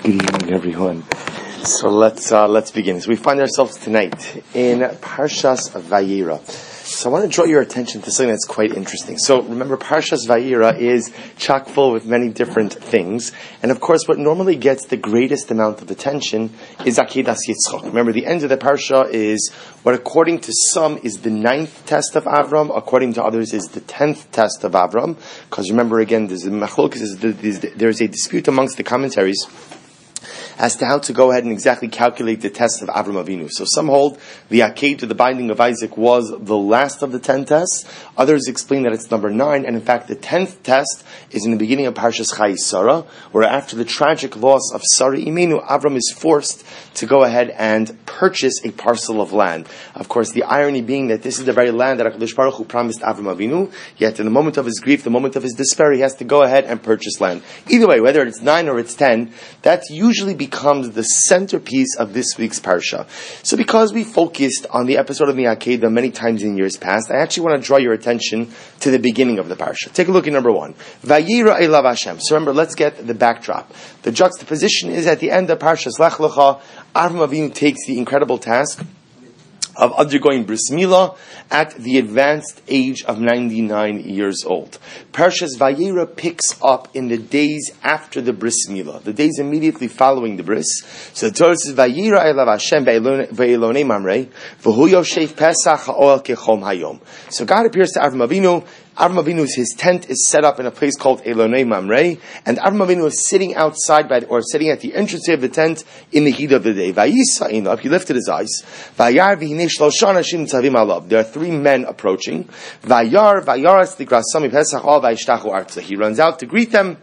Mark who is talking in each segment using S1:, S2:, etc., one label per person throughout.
S1: Good evening, everyone. So let's begin. So we find ourselves tonight in Parshas Vayera. So I want to draw your attention to something that's quite interesting. So remember, Parshas Vayera is chock full with many different things, and of course, what normally gets the greatest amount of attention is Akedas Yitzchak. Remember, the end of the parsha is what, according to some, is the 9th test of Avram. According to others, is the 10th test of Avram. Because remember, again, there's a dispute amongst the commentaries as to how to go ahead and exactly calculate the test of Avram Avinu. So some hold the Aked, to the binding of Isaac, was the last of the 10 tests. Others explain that it's number 9, and in fact the 10th test is in the beginning of Parshas Chayei Sarah, where after the tragic loss of Sarah Imenu, Avram is forced to go ahead and purchase a parcel of land. Of course, the irony being that this is the very land that HaKadosh Baruch Hu promised Avram Avinu, yet in the moment of his grief, the moment of his despair, he has to go ahead and purchase land. Either way, whether it's 9 or it's 10, that's usually becomes the centerpiece of this week's parsha. So because we focused on the episode of the Akedah many times in years past, I actually want to draw your attention to the beginning of the parsha. Take a look at number 1. Vayera elav Hashem. So remember, let's get the backdrop. The juxtaposition is at the end of Parshas Lech Lecha. Avram Avinu takes the incredible task of undergoing bris milah at the advanced age of 99 years old. Parshas Vayera picks up in the days after the bris milah, the days immediately following the bris. So the Torah says, Vayera elav Hashem ve'elonei mamrei v'hu yoshev Pesach ha'oel kechom hayom. So God appears to Avram Avinu. Avram Avinu's, his tent is set up in a place called Elonei Mamrei, and Avram Avinu is sitting outside sitting at the entrance of the tent in the heat of the day. Vayisa, he lifted his eyes. Vayar v'hinei shlosha anashim tzavim alav. There are 3 men approaching. Vayaras ligrasam pesach al vayishtachu artza. He runs out to greet them,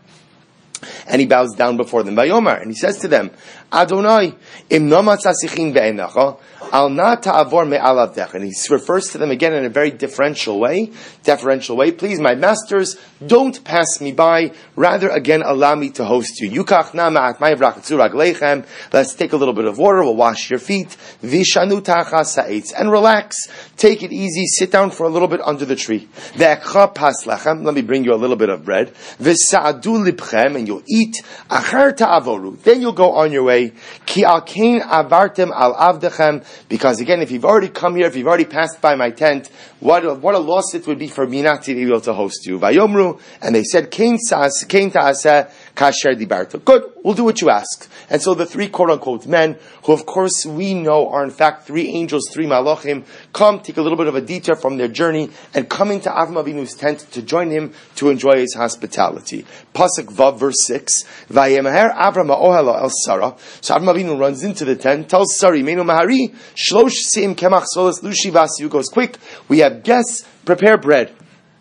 S1: and he bows down before them. Vayomar, and he says to them, Adonai, im no matzasichin ve'enacha, al na ta'avor me'alav dech. And he refers to them again in a very deferential way. Please, my masters, don't pass me by. Rather, again, allow me to host you. Yukach na ma'at ma'avrach tzurag leichem. Let's take a little bit of water. We'll wash your feet. Vishanu tachas ha'etz. And relax. Take it easy. Sit down for a little bit under the tree. Ve'ekcha pas lechem. Let me bring you a little bit of bread. V'sa'adu libchem. And you'll eat. Achar ta'avoru. Then you'll go on your way. Ki al kein avartem al avdechem. Because again, if you've already come here, if you've already passed by my tent, what a loss it would be for me not to be able to host you. Vayomru, and they said, Kein ta'aseh kasher dibarta. Good, we'll do what you ask. And so the 3 quote-unquote men, who of course we know are in fact 3 angels, 3 malachim, come, take a little bit of a detour from their journey, and come into Avram Avinu's tent to join him to enjoy his hospitality. Pasuk Vav, verse 6, Vayemeher Avram ha'ohel el Sarah. So Avram Avinu runs into the tent, tells Sari, Meinu mahari, shlosh seim kemach solas lushi vasi, goes, quick, we have guests, prepare bread.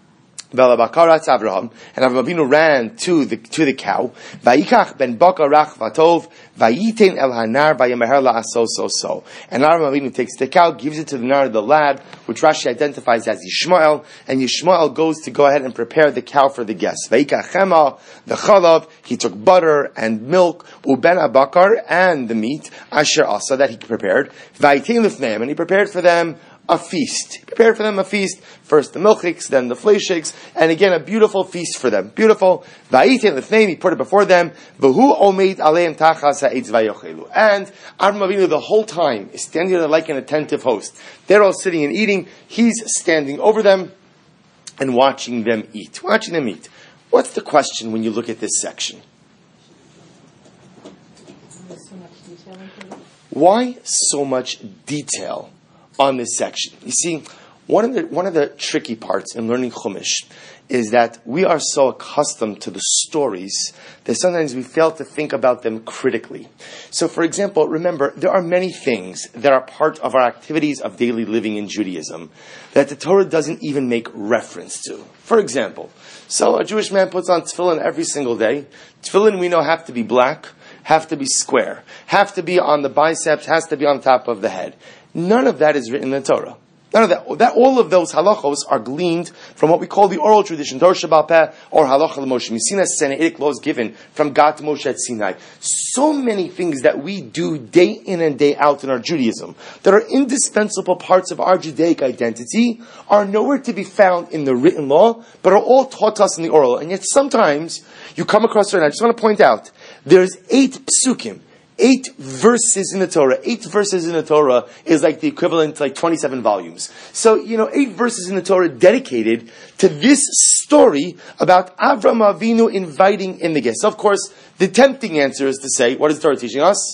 S1: Velabakarat Avraham, and Avram Avinu ran to the cow. Vayikach ben bakarach vatov, vayiten el hanar vayemeher la'aso so. And Avram Avinu takes the cow, gives it to the nar, the lad, which Rashi identifies as Yishmael, and Yishmael goes to go ahead and prepare the cow for the guests. Vayikach chema, the chalav, he took butter and milk, uben abakar, and the meat, asher asa, that he prepared. Vayiten lifneim, and he prepared for them a feast. He prepared for them a feast. First the milchiks, then the flesheks, and again a beautiful feast for them. Beautiful. Va'iten l'fneim, he put it before them. V'hu omeid aleim tachas ha'etz vayochelu. And Avram Avinu the whole time is standing there like an attentive host. They're all sitting and eating. He's standing over them and watching them eat. What's the question when you look at this section? Why so much detail on this section? You see, one of the tricky parts in learning Chumash is that we are so accustomed to the stories that sometimes we fail to think about them critically. So, for example, remember, there are many things that are part of our activities of daily living in Judaism that the Torah doesn't even make reference to. For example, so a Jewish man puts on tefillin every single day. Tefillin, we know, have to be black, have to be square, have to be on the biceps, has to be on top of the head. None of that is written in the Torah. None of that. All of those halachos are gleaned from what we call the oral tradition, Torah Sheba'al Peh, or halacha l'Moshe. Misina Sinaitic laws given from God to Moshe at Sinai. So many things that we do day in and day out in our Judaism that are indispensable parts of our Judaic identity are nowhere to be found in the written law, but are all taught us in the oral. And yet sometimes you come across, and I just want to point out There's 8 psukim, 8 verses in the Torah. 8 verses in the Torah is like the equivalent to like 27 volumes. So, 8 verses in the Torah dedicated to this story about Avram Avinu inviting in the guests. Of course, the tempting answer is to say, what is the Torah teaching us?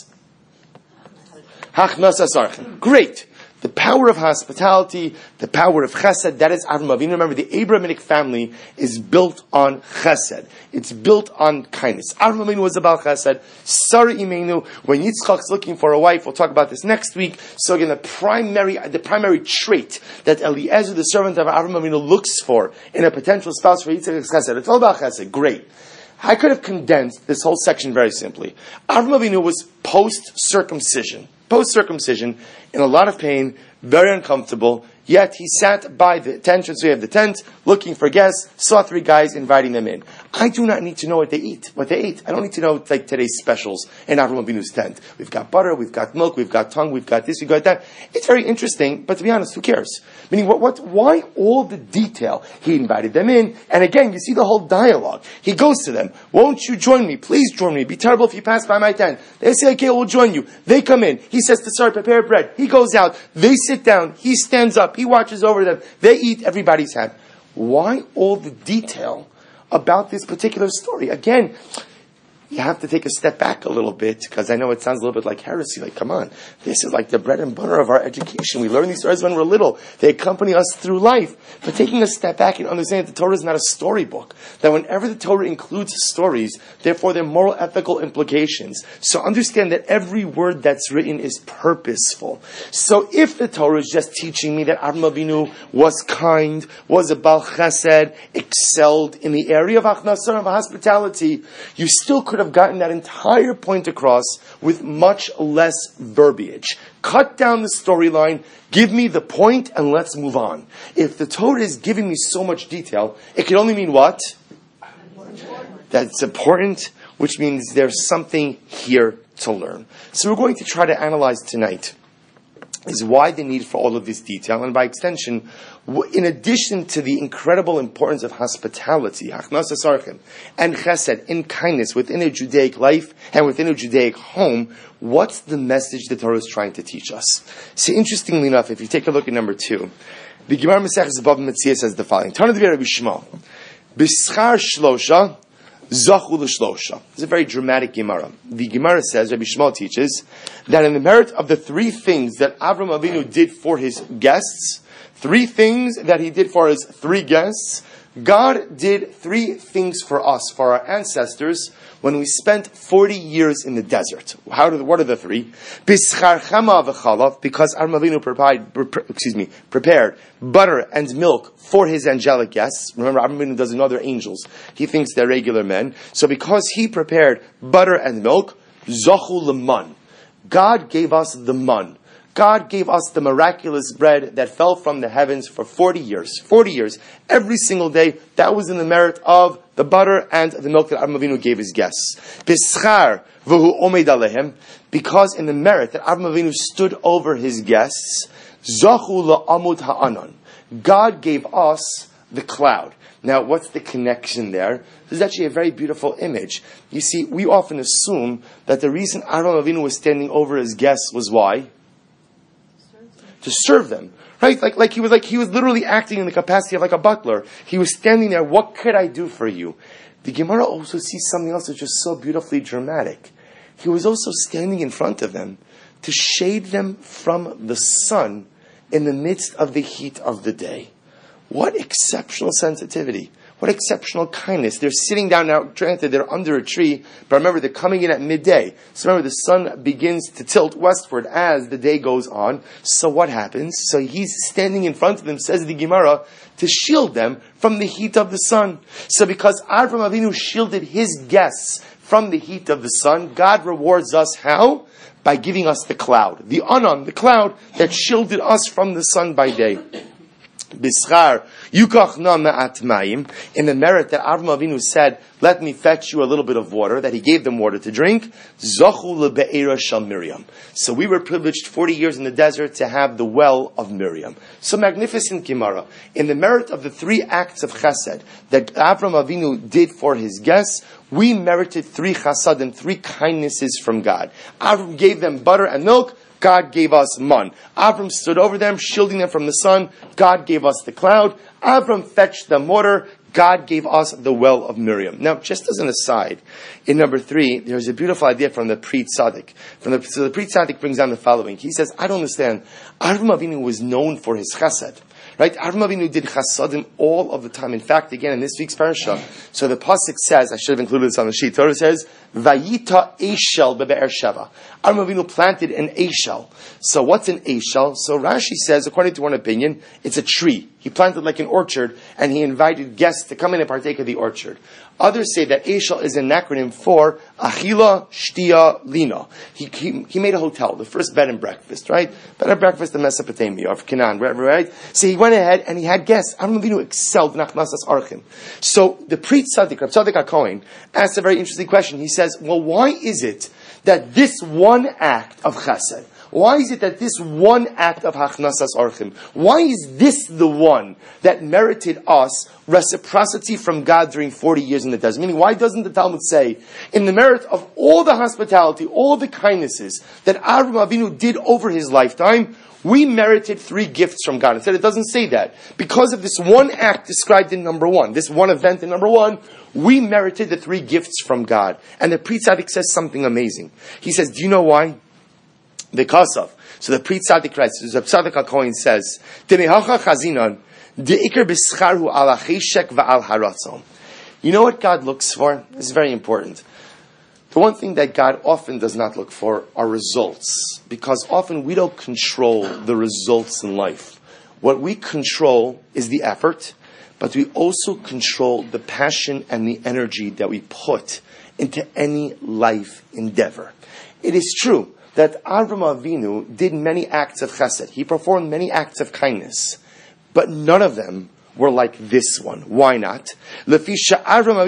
S1: Hachnasa sarchem. Great. The power of hospitality, the power of chesed, that is Avram Avinu. Remember, the Abrahamic family is built on chesed. It's built on kindness. Avram Avinu was about chesed. Sarah Imenu, when Yitzchak's looking for a wife, we'll talk about this next week. So again, the primary trait that Eliezer, the servant of Avram Avinu, looks for in a potential spouse for Yitzchak is chesed. It's all about chesed. Great. I could have condensed this whole section very simply. Avram Avinu was post-circumcision, in a lot of pain, very uncomfortable, yet he sat by the entranceway of the tent, looking for guests, saw 3 guys, inviting them in. I do not need to know what they ate. I don't need to know like today's specials in Avram Avinu's tent. We've got butter, we've got milk, we've got tongue, we've got this, we've got that. It's very interesting, but to be honest, who cares? Meaning, why all the detail? He invited them in, and again, you see the whole dialogue. He goes to them, won't you join me? Please join me. Be terrible if you pass by my tent. They say, okay, we'll join you. They come in. He says to start, prepare bread. He goes out. They sit down. He stands up. He watches over them. They eat. Everybody's happy. Why all the detail about this particular story? Again, you have to take a step back a little bit, because I know it sounds a little bit like heresy. Like, come on, this is like the bread and butter of our education. We learn these stories when we're little. They accompany us through life. But taking a step back and understanding that the Torah is not a storybook, that whenever the Torah includes stories, therefore there are moral, ethical implications. So understand that every word that's written is purposeful. So if the Torah is just teaching me that Avram Avinu was kind, was a Bal Chesed, excelled in the area of Achnasar, of hospitality, you still could have gotten that entire point across with much less verbiage. Cut down the storyline, give me the point, and let's move on. If the Torah is giving me so much detail, it can only mean what? That it's important, which means there's something here to learn. So we're going to try to analyze tonight is why the need for all of this detail, and by extension, in addition to the incredible importance of hospitality, and chesed, in kindness within a Judaic life and within a Judaic home, what's the message the Torah is trying to teach us? See, interestingly enough, if you take a look at number 2, the Gemara Maseches Bava Metzia says the following: Tana D'Vei Rabbi Shmuel, B'schar Shlosha, Zachu L'Shlosha. It's a very dramatic Gemara. The Gemara says, Rabbi Shmuel teaches, that in the merit of the 3 things that Avram Avinu did for his guests, 3 things that he did for his 3 guests, God did 3 things for us, for our ancestors, when we spent 40 years in the desert. What are the 3? B'schar chama v'chalav, because Avram Avinu prepared butter and milk for his angelic guests. Remember, Avram Avinu doesn't know they're angels. He thinks they're regular men. So because he prepared butter and milk, zachu l'man, God gave us the man. God gave us the miraculous bread that fell from the heavens for 40 years. 40 years. Every single day, that was in the merit of the butter and the milk that Avram Avinu gave his guests. B'schar v'hu omed alehem, because in the merit that Avram Avinu stood over his guests, zachu la'amud ha'anan, God gave us the cloud. Now, what's the connection there? This is actually a very beautiful image. You see, we often assume that the reason Avram Avinu was standing over his guests was why? To serve them, right? Like he was literally acting in the capacity of like a butler. He was standing there. What could I do for you? The Gemara also sees something else which is so beautifully dramatic. He was also standing in front of them to shade them from the sun in the midst of the heat of the day. What exceptional sensitivity. What exceptional kindness. They're sitting down now, granted they're under a tree, but remember they're coming in at midday. So remember the sun begins to tilt westward as the day goes on. So what happens? So he's standing in front of them, says the Gemara, to shield them from the heat of the sun. So because Avram Avinu shielded his guests from the heat of the sun, God rewards us how? By giving us the cloud. The anan, the cloud that shielded us from the sun by day. B'schar yukach na ma'at mayim, in the merit that Avram Avinu said, let me fetch you a little bit of water, that he gave them water to drink, zachu lebe'era shel Miriam. So we were privileged 40 years in the desert to have the well of Miriam. So magnificent Gemara. In the merit of the 3 acts of chesed that Avram Avinu did for his guests, we merited 3 chasadim, 3 kindnesses from God. Avram gave them butter and milk, God gave us man. Avram stood over them, shielding them from the sun, God gave us the cloud. Avram fetched them water, God gave us the well of Miriam. Now, just as an aside, in number 3, there's a beautiful idea from the Pri Tzaddik. So the Pri Tzaddik brings down the following. He says, I don't understand. Avram Avinu was known for his chesed. Right? Avram Avinu did chasadim all of the time. In fact, again, in this week's parasha, so the pasuk says, I should have included this on the sheet, Torah says, Vayita Eshel beBe'er Sheva. Avram Avinu planted an Eshel. So what's an Eshel? So Rashi says, according to one opinion, it's a tree. He planted like an orchard, and he invited guests to come in and partake of the orchard. Others say that Eshel is an acronym for Achila, Shtia, Lina. He made a hotel, the first bed and breakfast, right? Bed and breakfast in Mesopotamia, of Canaan, right? So he went ahead and he had guests. Avram Avinu excelled in Achnasas Archim. So the Pri Tzaddik, Rav Tzaddik HaKohen, asked a very interesting question. He says, well, why is it that this one act of chesed, why is it that this one act of Hachnasas Orchim, why is this the one that merited us reciprocity from God during 40 years in the desert? Meaning, why doesn't the Talmud say, in the merit of all the hospitality, all the kindnesses that Avram Avinu did over his lifetime, we merited 3 gifts from God? Instead, it doesn't say that. Because of this one act described in number 1, this one event in number 1, we merited the 3 gifts from God. And the Pri Tzaddik says something amazing. He says, do you know why? Because of. So the Pri Tzaddik writes, the Tzaddik HaKohen says, you know what God looks for? It's very important. The one thing that God often does not look for are results, because often we don't control the results in life. What we control is the effort, but we also control the passion and the energy that we put into any life endeavor. It is true that Avram Avinu did many acts of chesed. He performed many acts of kindness, but none of them were like this one. Why not? Because says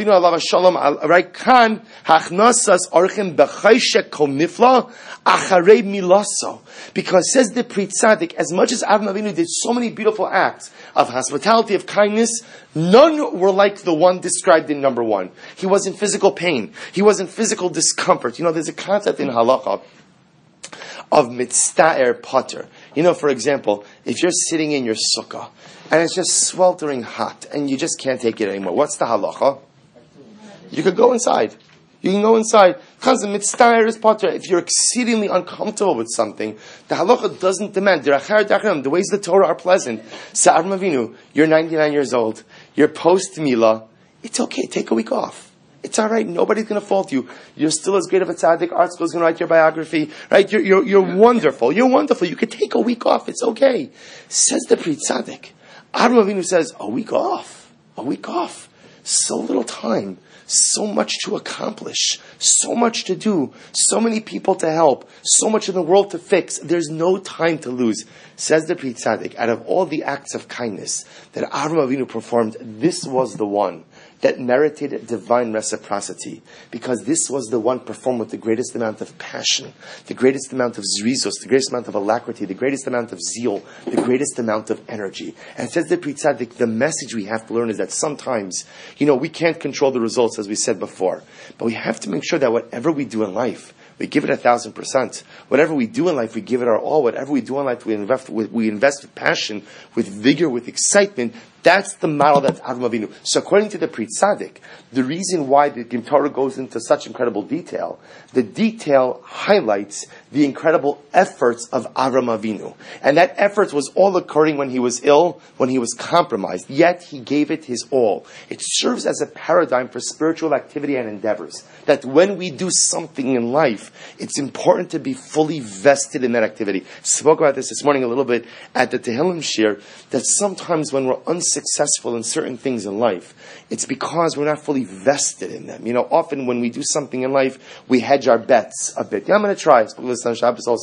S1: the Pri Tzaddik, as much as Avram Avinu did so many beautiful acts of hospitality, of kindness, none were like the one described in number 1. He was in physical pain. He was in physical discomfort. You know, there's a concept in halacha of mitzta'er pater. You know, for example, if you're sitting in your sukkah and it's just sweltering hot and you just can't take it anymore, what's the halacha? You could go inside. You can go inside. Mitzta'er is pater. If you're exceedingly uncomfortable with something, the halacha doesn't demand. The ways of the Torah are pleasant. So Avram Avinu, you're 99 years old. You're post-Milah. It's okay. Take a week off. It's all right. Nobody's going to fault you. You're still as great of a tzaddik. Art School's going to write your biography, right? You're wonderful. You're wonderful. You could take a week off. It's okay. Says the Pri Tzaddik. Avram Avinu says, a week off. A week off. So little time. So much to accomplish. So much to do. So many people to help. So much in the world to fix. There's no time to lose. Says the Pri Tzaddik, out of all the acts of kindness that Avram Avinu performed, this was the one that merited divine reciprocity, because this was the one performed with the greatest amount of passion, the greatest amount of zrizos, the greatest amount of alacrity, the greatest amount of zeal, the greatest amount of energy. And it says the Pri Tzaddik, the message we have to learn is that sometimes, we can't control the results, as we said before, but we have to make sure that whatever we do in life, we give it 1,000%. Whatever we do in life, we give it our all. Whatever we do in life, we invest with passion, with vigor, with excitement. That's the model that's Avram Avinu. So according to the Pri Tzaddik, the reason why the Torah goes into such incredible detail, the detail highlights the incredible efforts of Avram Avinu. And that effort was all occurring when he was ill, when he was compromised. Yet he gave it his all. It serves as a paradigm for spiritual activity and endeavors. That when we do something in life, it's important to be fully vested in that activity. Spoke about this morning a little bit at the Tehillim Shir, that sometimes when we're unsuccessful in certain things in life, it's because we're not fully vested in them. Often when we do something in life, we hedge our bets a bit. I'm going to try. I spoke this on Shabbos also.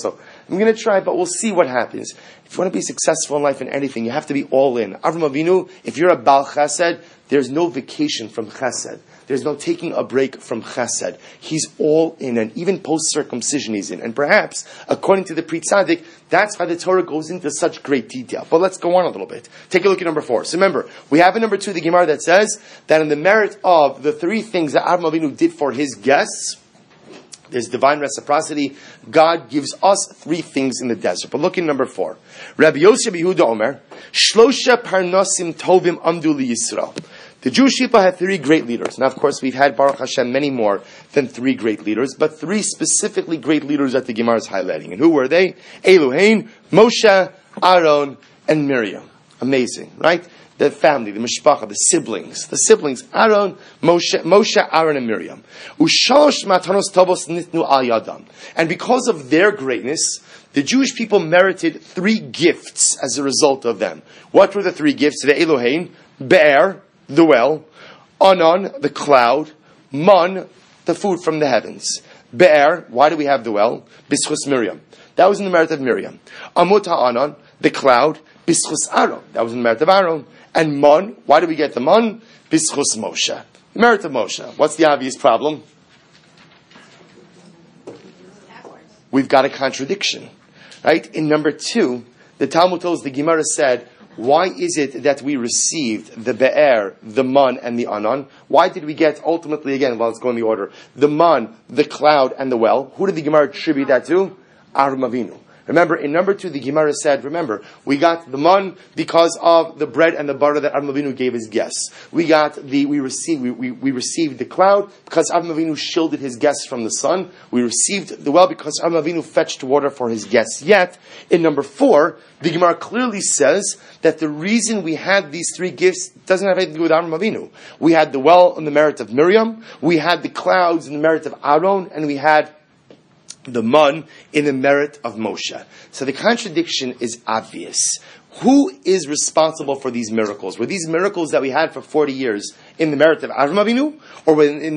S1: I'm going to try, but we'll see what happens. If you want to be successful in life in anything, you have to be all in. Avram Avinu, if you're a Baal Chesed, there's no vacation from Chesed. There's no taking a break from Chesed. He's all in, and even post-circumcision he's in. And perhaps, according to the Pri Tzaddik, that's why the Torah goes into such great detail. But let's go on a little bit. Take a look at number 4. So remember, we have in number 2 the Gemara that says that in the merit of the 3 things that Avram Avinu did for his guests, there's divine reciprocity. God gives us 3 things in the desert. But look at number 4. Rabbi Yosef Yehuda Omer, Shlosha Parnasim Tovim Amdu Li Yisrael. The Jewish people had 3 great leaders. Now, of course, we've had, Baruch Hashem, many more than 3 great leaders, but 3 specifically great leaders that the Gemara is highlighting. And who were they? Eluhain, Moshe, Aaron, and Miriam. Amazing, right? The family, the mishpacha, the siblings, Aaron, Moshe, Aaron, and Miriam. Ushalosh matanos tovos nitnu al yadam. And because of their greatness, the Jewish people merited 3 gifts as a result of them. What were the 3 gifts? The Elohein, Be'er, the well, Anan, the cloud, Man, the food from the heavens. Be'er, why do we have the well? Bischus Miriam. That was in the merit of Miriam. Amut ha'anan, the cloud, Bischus Aaron. That was in the merit of Aaron. And Man, why do we get the Man? Bischus Moshe. The merit of Moshe. What's the obvious problem? We've got a contradiction. Right? In number 2, the Talmud tells, the Gemara said, why is it that we received the Be'er, the Man, and the Anan? Why did we get, ultimately, again, let's go in the order, the Man, the cloud, and the well? Who did the Gemara attribute that to? Avram Avinu. Remember, in number 2, the Gemara said, remember, we got the man because of the bread and the butter that Avram Avinu gave his guests. We received the cloud because Avram Avinu shielded his guests from the sun. We received the well because Avram Avinu fetched water for his guests. Yet, in number 4, the Gemara clearly says that the reason we had these 3 gifts doesn't have anything to do with Avram Avinu. We had the well in the merit of Miriam, we had the clouds in the merit of Aaron, and we had the man in the merit of Moshe. So the contradiction is obvious. Who is responsible for these miracles? Were these miracles that we had for 40 years in the merit of Avram Avinu? Or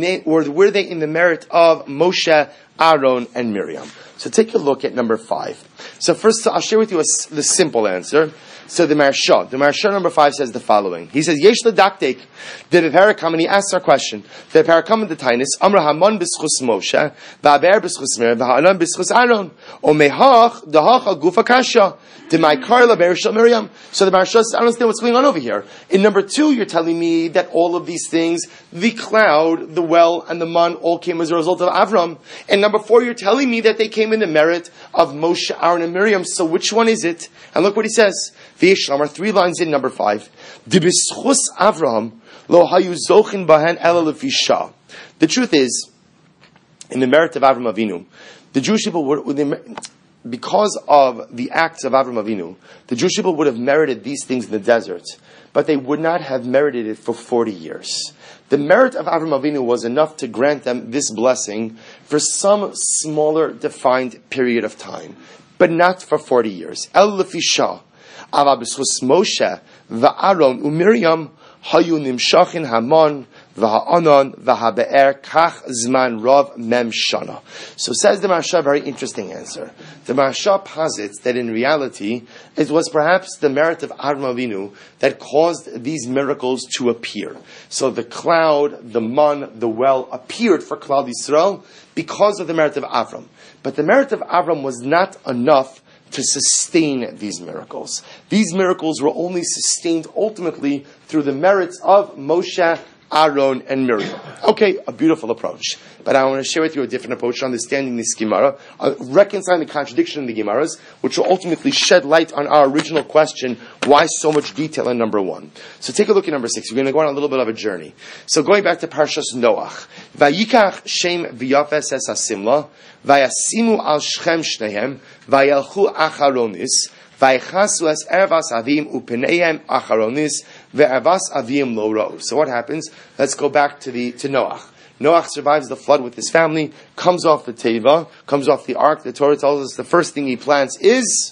S1: were they in the merit of Moshe, Aaron, and Miriam? So take a look at number 5. So first, I'll share with you the simple answer. So the Maharsha number 5 says the following. He says, Yesh l'daktek, the Parakam, and he asks our question. The Parakam of the Tainus, Amra Haman b'schus Moshe, v'aber b'schus Miriam, v'ha'anan b'schus Aaron, o mehach, dehach al-gufa kasha, d'maikar l'ber shel Miriam. So the Maharsha says, I don't understand what's going on over here. In number 2, you're telling me that all of these things, the cloud, the well, and the man, all came as a result of Avram. And number 4, you're telling me that they came in the merit of Moshe, Aaron, and Miriam. So which one is it? And look what he says. V'yishlam are 3 lines in number 5. D'bischus Avraham lo hayu zochin bahen ela lefisha. The truth is, in the merit of Avram Avinu, the Jewish people would, because of the acts of Avram Avinu, the Jewish people would have merited these things in the desert, but they would not have merited it for 40 years. The merit of Avram Avinu was enough to grant them this blessing for some smaller, defined period of time, but not for 40 years. El lefisha. Ava b'schus Moshe v'Aaron u'Miriam hayu nimshachin Haman v'ha'anan v'habe'er kach zman rav mem shana. So says the Maharsha, very interesting answer. The Maharsha posits that in reality it was perhaps the merit of Avram Avinu that caused these miracles to appear. So the cloud, the man, the well appeared for Klal Yisrael because of the merit of Avram. But the merit of Avram was not enough to sustain these miracles. These miracles were only sustained ultimately through the merits of Moshe, Aaron, and Miriam. Okay, a beautiful approach. But I want to share with you a different approach to understanding this Gemara, reconciling the contradiction in the Gemaras, which will ultimately shed light on our original question, why so much detail in number 1. So take a look at number 6. We're going to go on a little bit of a journey. So going back to Parshas Noach. Vayikach Shem v'yafes es hasimla, vayasimu al Shechem shnehem, vayelchu acharonis, vayichasu es ervas avim upeneihem acharonis, ve'ervas avim lo ro. So what happens? Let's go back to Noach. Noach survives the flood with his family, comes off the Teva, comes off the ark. The Torah tells us the first thing he plants is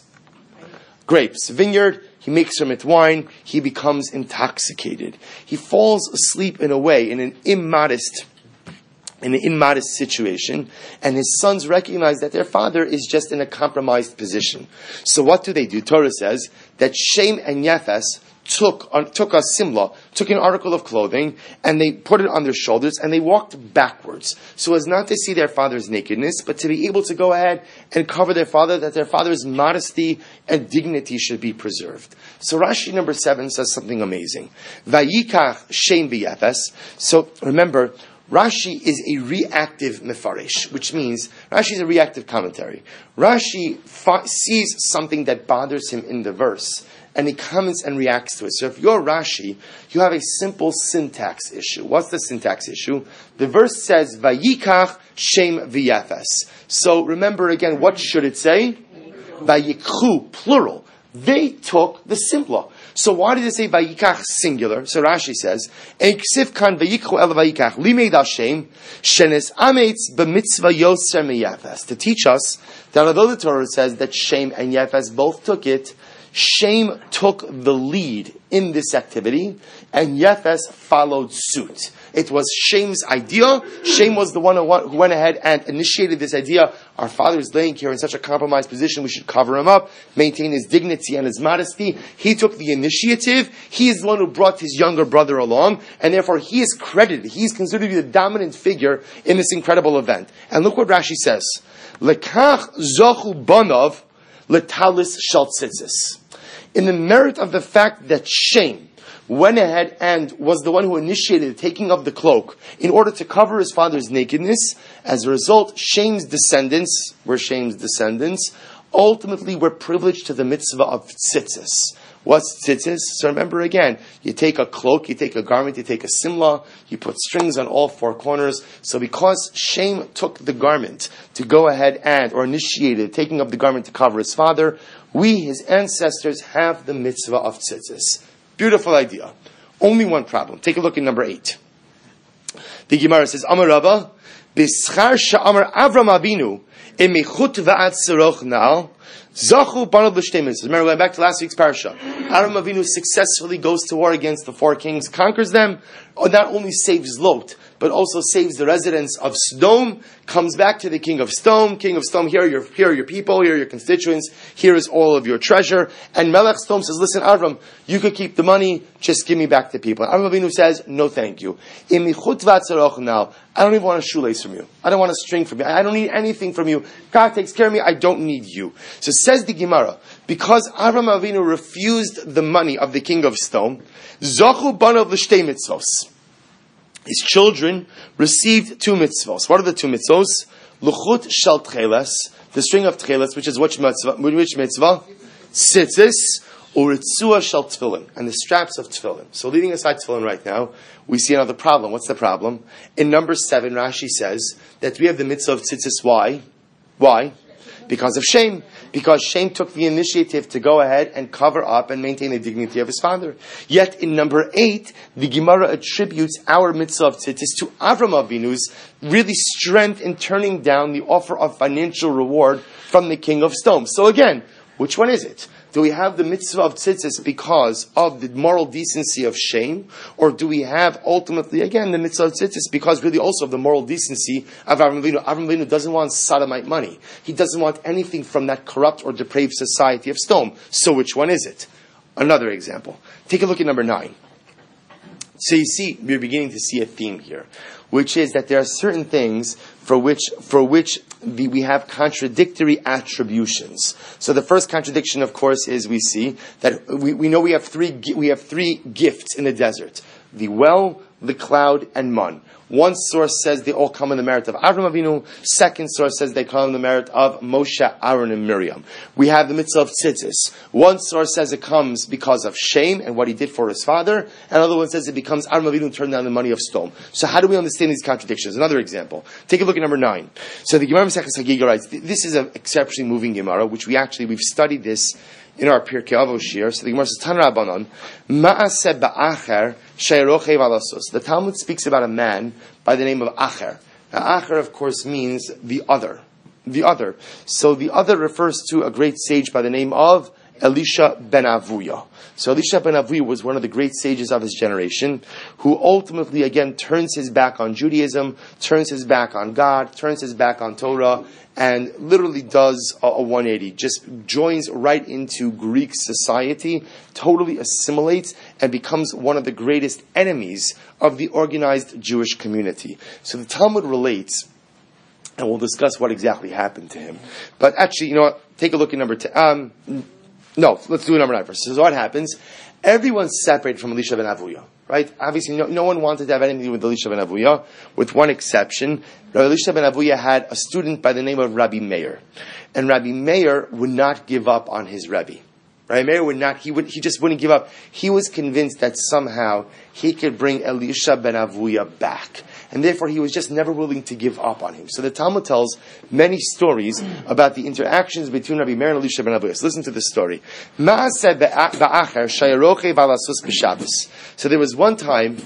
S1: grapes, vineyard. He makes from it wine. He becomes intoxicated. He falls asleep in a way, in an immodest in an immodest situation, and his sons recognize that their father is just in a compromised position. So what do? Torah says that Shem and Yefes took a simla, took an article of clothing, and they put it on their shoulders, and they walked backwards, so as not to see their father's nakedness, but to be able to go ahead and cover their father, that their father's modesty and dignity should be preserved. So Rashi number 7 says something amazing. Vayikach Shem v'Yefes. So remember, Rashi is a reactive mefaresh, which means Rashi is a reactive commentary. Rashi sees something that bothers him in the verse, and he comments and reacts to it. So if you're Rashi, you have a simple syntax issue. What's the syntax issue? The verse says, Vayikach Shem v'Yefes. So remember again, what should it say? Vayikchu, plural. They took the simpler. So why did it say Vayikach singular? So Rashi says, Eiksiv kan Vayikchu el Vayikach limeid Hashem shenes ametz b'mitzvah yoser meyefes. To teach us that although the Torah says that Shem and Yefes both took it, Shem took the lead in this activity, and Yefes followed suit. It was Shem's idea. Shem was the one who went ahead and initiated this idea. Our father is laying here in such a compromised position, we should cover him up, maintain his dignity and his modesty. He took the initiative. He is the one who brought his younger brother along, and therefore he is credited. He is considered to be the dominant figure in this incredible event. And look what Rashi says. Lekach zochu banov letalis shal tzitzis. In the merit of the fact that Shem went ahead and was the one who initiated the taking of the cloak in order to cover his father's nakedness, as a result, Shem's descendants ultimately were privileged to the mitzvah of tzitzis. What's tzitzis? So remember again, you take a cloak, you take a garment, you take a simla, you put strings on all four corners. So because Shem took the garment to go ahead or initiated taking of the garment to cover his father, we, his ancestors, have the mitzvah of tzitzis. Beautiful idea. Only one problem. Take a look at number 8. The Gemara says, Amar Rabba, B'schar sha'amar Avram Avinu, emichut va'at seroch na'al, zachu banav l'shtei mitzvos. Remember, going back to last week's parsha. Avram Avinu successfully goes to war against the 4 kings, conquers them, not only saves Lot, but also saves the residents of Sodom, comes back to the king of Sodom. King of Sodom, here are your people, here are your constituents, here is all of your treasure. And Melech Sodom says, listen, Avram, you could keep the money, just give me back the people. And Avram Avinu says, no thank you. I don't even want a shoelace from you. I don't want a string from you. I don't need anything from you. God takes care of me, I don't need you. So says the Gemara, because Avram Avinu refused the money of the king of Sodom, Zachu banav l'shtei mitzvos. His children received 2 mitzvos. What are the 2 mitzvos? Luchut shel tcheles, the string of tcheles, which is which mitzvah? Tzitzis, or ritzua shel tefillin, and the straps of tefillin. So leaving aside tefillin right now, we see another problem. What's the problem? In number 7, Rashi says that we have the mitzvah of tzitzis. Why? Why? Because of Shem. Because Shem took the initiative to go ahead and cover up and maintain the dignity of his father. Yet in number 8, the Gemara attributes our mitzvah of tzitzis to Avram Avinu's really strength in turning down the offer of financial reward from the king of Sodom. So again, which one is it? Do we have the mitzvah of tzitzis because of the moral decency of Shem? Or do we have ultimately, again, the mitzvah of tzitzis because really also of the moral decency of Avram Avinu? Avram Avinu doesn't want sodomite money. He doesn't want anything from that corrupt or depraved society of Sodom. So which one is it? Another example. Take a look at number 9. So you see, we're beginning to see a theme here, which is that there are certain things for which we have contradictory attributions. So the first contradiction, of course, is we see that we know we have three gifts in the desert: the well, the cloud, and man. One source says they all come in the merit of Avram Avinu. Second source says they come in the merit of Moshe, Aaron, and Miriam. We have the mitzvah of tzitzis. One source says it comes because of Shem and what he did for his father. Another one says it becomes Avram Avinu turned down the money of Sodom. So how do we understand these contradictions? Another example. Take a look at number 9. So the Gemara Maseches Hagiga writes, this is an exceptionally moving Gemara, which we've studied this in our Pirkei Avos shir. So the Gemara says, Tan Rabbanon, Ma'aseh ba'acher she'erochev alasos. The Talmud speaks about a man by the name of Acher. Now, Acher, of course, means the other. The other. So the other refers to a great sage by the name of Elisha ben Avuya. So Elisha ben Avuya was one of the great sages of his generation, who ultimately again turns his back on Judaism, turns his back on God, turns his back on Torah, and literally does a 180, just joins right into Greek society, totally assimilates, and becomes one of the greatest enemies of the organized Jewish community. So the Talmud relates, and we'll discuss what exactly happened to him. But actually, you know what? Take a look at number 10. No, let's do number 9 first. So what happens? Everyone's separated from Elisha ben Avuya, right? Obviously, no one wanted to have anything to do with Elisha ben Avuya, with one exception. Elisha ben Avuya had a student by the name of Rabbi Meir. And Rabbi Meir would not give up on his Rebbe. Rabbi Meir would not, he just wouldn't give up. He was convinced that somehow he could bring Elisha ben Avuya back. And therefore he was just never willing to give up on him. So the Talmud tells many stories about the interactions between Rabbi Meir and Elisha ben Avuya. So listen to this story. So there was one time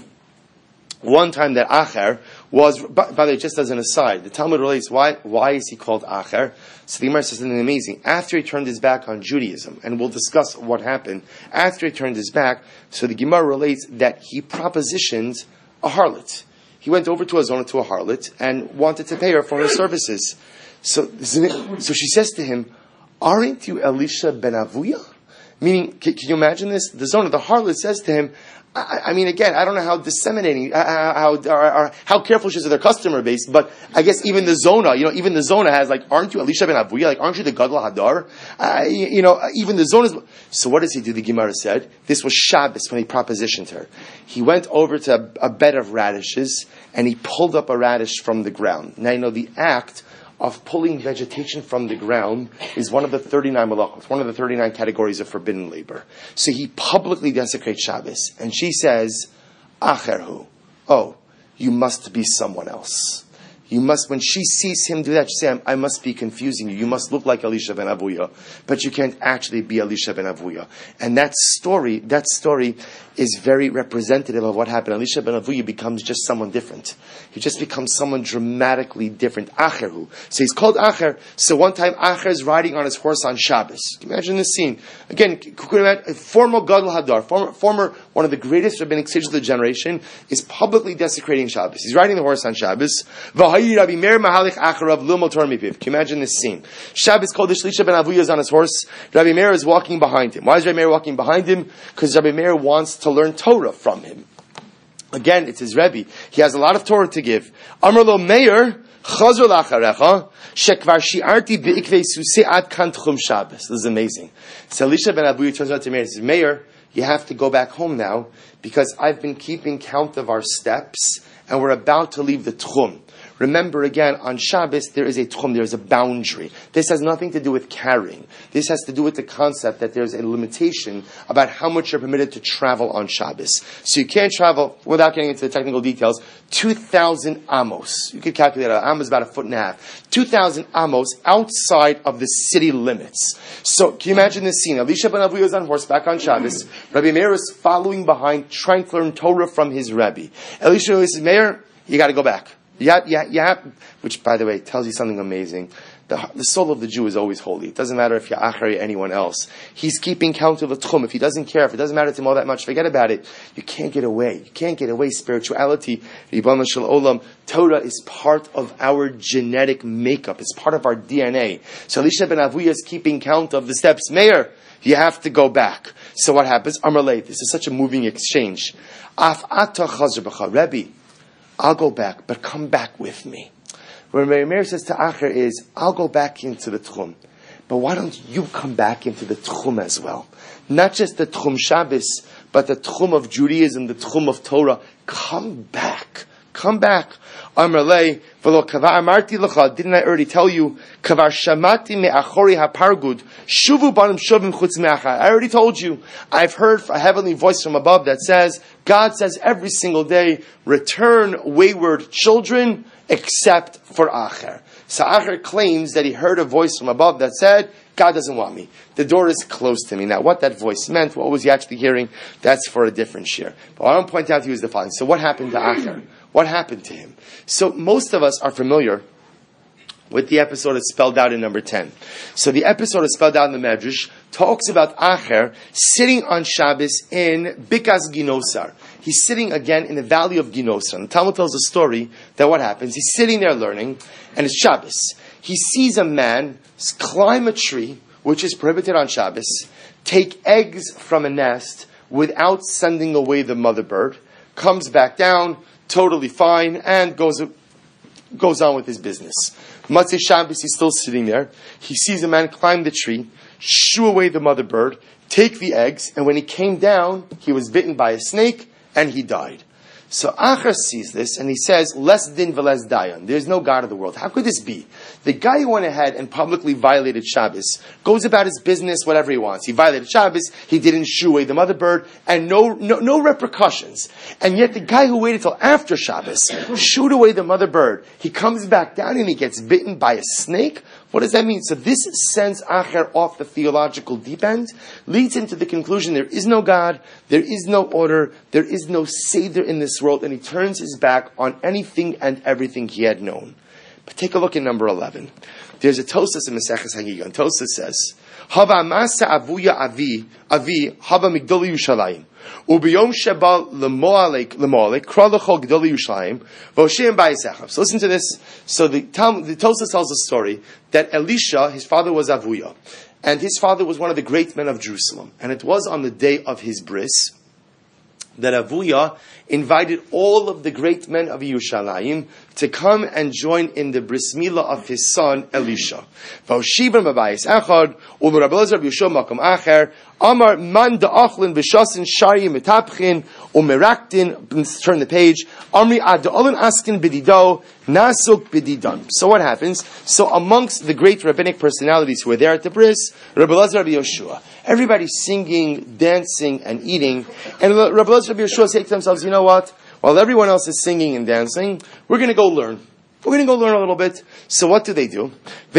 S1: that Acher was, by the way, just as an aside, the Talmud relates, why is he called Acher? So the Gemara says something amazing. After he turned his back on Judaism, and we'll discuss what happened, after he turned his back, so the Gemara relates that he propositioned a harlot. He went over to a harlot, and wanted to pay her for her services. So she says to him, aren't you Elisha ben Avuya? Meaning, can you imagine this? The harlot says to him, I mean, again, I don't know how disseminating, how careful she is of their customer base, but I guess even the Zona has like, aren't you Elisha ben Avuya? Like, aren't you the Gadol Hadar? Even the Zona. So what does he do? The Gemara said, this was Shabbos when he propositioned her. He went over to a bed of radishes and he pulled up a radish from the ground. Now, the act of pulling vegetation from the ground is one of the 39 malachos, one of the 39 categories of forbidden labor. So he publicly desecrates Shabbos, and she says, Acherhu, oh, you must be someone else. You must, when she sees him do that, she says, I must be confusing you. You must look like Elisha ben Avuya, but you can't actually be Elisha ben Avuya. And that story is very representative of what happened. Elisha ben Avuya becomes just someone different. He just becomes someone dramatically different. Acherhu. So he's called Acher. So one time Acher is riding on his horse on Shabbos. Can you imagine this scene? Again, former Gadol Hadar, former one of the greatest rabbinic sages of the generation, is publicly desecrating Shabbos. He's riding the horse on Shabbos. Can you imagine this scene? Shabbos Kodesh, Elisha ben Avuya is on his horse. Rabbi Meir is walking behind him. Why is Rabbi Meir walking behind him? Because Rabbi Meir wants to learn Torah from him. Again, it's his Rebbe. He has a lot of Torah to give. Amar lo Meir, chazor lacharecha, shekvar shi'arti be'ikvei susei ad kan tchum Shabbos. This is amazing. So Elisha ben Avuya turns out to Meir and says, Meir, you have to go back home now, because I've been keeping count of our steps, and we're about to leave the tchum. Remember again, on Shabbos, there is a tchum, there is a boundary. This has nothing to do with carrying. This has to do with the concept that there's a limitation about how much you're permitted to travel on Shabbos. So you can't travel, without getting into the technical details, 2,000 amos. You could calculate it. Amos is about 1.5 feet. 2,000 amos outside of the city limits. So can you imagine this scene? Elisha ben Avuya is on horseback on Shabbos. Rabbi Meir is following behind, trying to learn Torah from his Rebbe. Elisha says, Meir, you got to go back. Yeah, which, by the way, tells you something amazing. The soul of the Jew is always holy. It doesn't matter if you're Achari or anyone else. He's keeping count of the tchum. If he doesn't care, if it doesn't matter to him all that much, forget about it. You can't get away. You can't get away. Spirituality, Ribbon Shel Olam, Torah is part of our genetic makeup. It's part of our DNA. So Elisha ben Avuya is keeping count of the steps. Meir, you have to go back. So what happens? Amarle, this is such a moving exchange. Af ata chazar b'cha, Rebbe, I'll go back, but come back with me. What Rabbi Meir says to Acher is, I'll go back into the Tchum, but why don't you come back into the Tchum as well? Not just the Tchum Shabbos, but the Tchum of Judaism, the Tchum of Torah. Come back. Come back. Amarle, v'lo kavar amarti lecha, didn't I already tell you? Kavar shamati me'achori hapargud, shuvu banim shovim chutz me'achar. I already told you. I've heard a heavenly voice from above that says, God says every single day, return wayward children, except for Acher. So Acher claims that he heard a voice from above that said, God doesn't want me. The door is closed to me. Now, what that voice meant, what was he actually hearing, that's for a different share. But what I want to point out to you is the following. So what happened to Acher? What happened to him? So most of us are familiar with the episode is spelled out in number 10. So the episode is spelled out in the Medrash, talks about Acher sitting on Shabbos in Bikas Ginosar. He's sitting again in the valley of Ginosar. And the Talmud tells a story that what happens, he's sitting there learning, and it's Shabbos. He sees a man climb a tree, which is prohibited on Shabbos, take eggs from a nest without sending away the mother bird, comes back down, totally fine, and goes on with his business. Matzei Shabbos, he's still sitting there. He sees a man climb the tree, shoo away the mother bird, take the eggs, and when he came down, he was bitten by a snake, and he died. So Acher sees this, and he says, "Les din veles dayan." There's no God of the world. How could this be? The guy who went ahead and publicly violated Shabbos goes about his business, whatever he wants. He violated Shabbos, he didn't shoo away the mother bird, and no repercussions. And yet the guy who waited till after Shabbos, shooed away the mother bird, he comes back down and he gets bitten by a snake? What does that mean? So this sends Acher off the theological deep end, leads him to the conclusion there is no God, there is no order, there is no Seder in this world, and he turns his back on anything and everything he had known. But take a look at number 11. There's a Tosas in Maseches Hagigah. Tosas says, Hava Masa Avuya Avi Hava Migdol Yerushalayim. Ubiyom Sheba Lemoalek Kra Lechol Gdol Yerushalayim Voshem Bayisechav. So listen to this. So the Tosas tells a story that Elisha, his father was Avuya, and his father was one of the great men of Jerusalem. And it was on the day of his bris that Avuya invited all of the great men of Yerushalayim to come and join in the bris milah of his son Elisha. V'oshivan b'bayis echad u'Rabbi Elazar b'Yeshua makom acher amar man da'achlin b'shasin shari metapchin u'meraktin. Let's turn the page. Amri ad da'olin askin b'dido nasuk b'didan. So what happens? So amongst the great rabbinic personalities who were there at the bris, Rabbi Elazar b'Yeshua, everybody's singing, dancing, and eating, and Rabbi Elazar b'Yeshua say to themselves, you know what? While everyone else is singing and dancing, we're going to go learn. We're going to go learn a little bit. So what do? They begin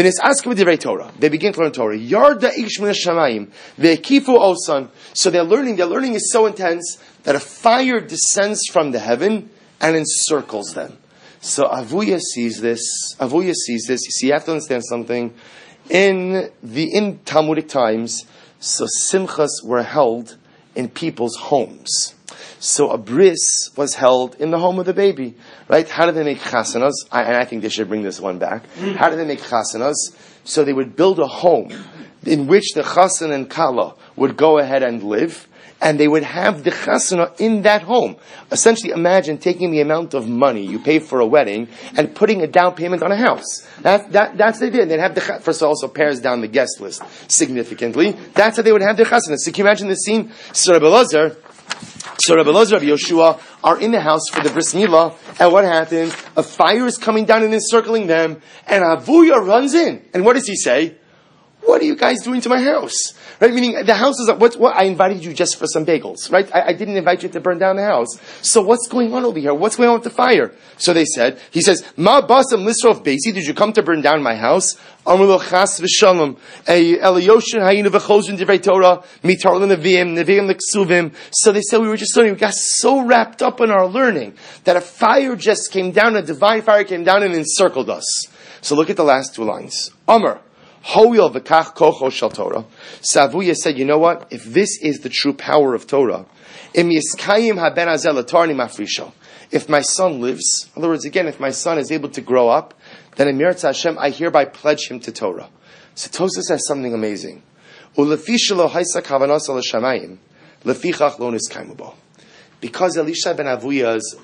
S1: to learn Torah. Yarda ish min hashamayim ve'kifu osan. So their learning is so intense that a fire descends from the heaven and encircles them. So Avuya sees this. You see, you have to understand something. In Talmudic times, so simchas were held in people's homes. So a bris was held in the home of the baby, right? How did they make chasanas? And I think they should bring this one back. How did they make chasanas? So they would build a home in which the chasan and kala would go ahead and live, and they would have the chasana in that home. Essentially, imagine taking the amount of money you pay for a wedding and putting a down payment on a house. That's what they did. They'd have first of all, also pairs down the guest list significantly. That's how they would have their chasana. So can you imagine the scene? So Rabbi Elazar and Yoshua are in the house for the bris milah, and what happens? A fire is coming down and encircling them, and Avuya runs in. And what does he say? What are you guys doing to my house? Right? Meaning, the house is like, what? I invited you just for some bagels, right? I didn't invite you to burn down the house. So what's going on over here? What's going on with the fire? So he says, Ma basam lisrof beisi, did you come to burn down my house? Amrulo chas v'shalom, eliyoshin hayinu v'chozun divrei Torah, mitar l'neviim, neviim l'ksuvim. So they said, we were just learning, we got so wrapped up in our learning, that a fire just came down, a divine fire came down and encircled us. So look at the last two lines. Amr. Hoil v'kach kocho shel Torah. Savuya said, you know what? If this is the true power of Torah, im yiskayim haben azel atarni mafrisho. If my son lives, in other words, again, if my son is able to grow up, then in Mirat Hashem, I hereby pledge him to Torah. So Tosafos says something amazing. Ulefi shelo haisa kavanos al shamayim, lefichach lo niskaymu bo. Because Elisha ben Avuya's